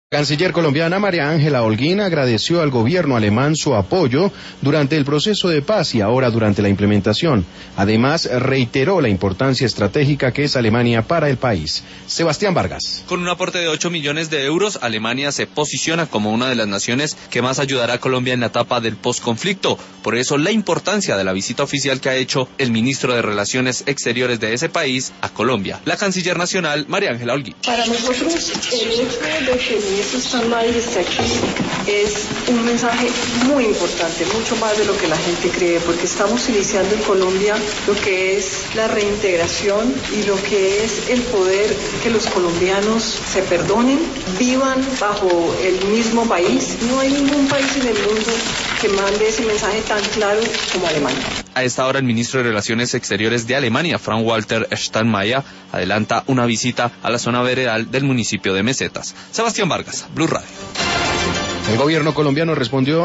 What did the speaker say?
La canciller colombiana María Ángela Holguín agradeció al gobierno alemán su apoyo durante el proceso de paz y ahora durante la implementación. Además, reiteró la importancia estratégica que es Alemania para el país. Sebastián Vargas. Con un aporte de 8 millones de euros, Alemania se posiciona como una de las naciones que más ayudará a Colombia en la etapa del posconflicto. Por eso, la importancia de la visita oficial que ha hecho el ministro de Relaciones Exteriores de ese país a Colombia, la canciller nacional María Ángela Holguín. Para nosotros, el hecho de que el ministro Steinmeier esté aquí es un mensaje muy importante, mucho más de lo que la gente cree, porque estamos iniciando en Colombia lo que es la reintegración y lo que es el poder que los colombianos se perdonen, vivan bajo el mismo país. No hay ningún país en el mundo que mande ese mensaje tan claro como Alemania. A esta hora, el ministro de Relaciones Exteriores de Alemania, Frank-Walter Steinmeier, adelanta una visita a la zona veredal del municipio de Mesetas. Sebastián Vargas, Blue Radio. El gobierno colombiano respondió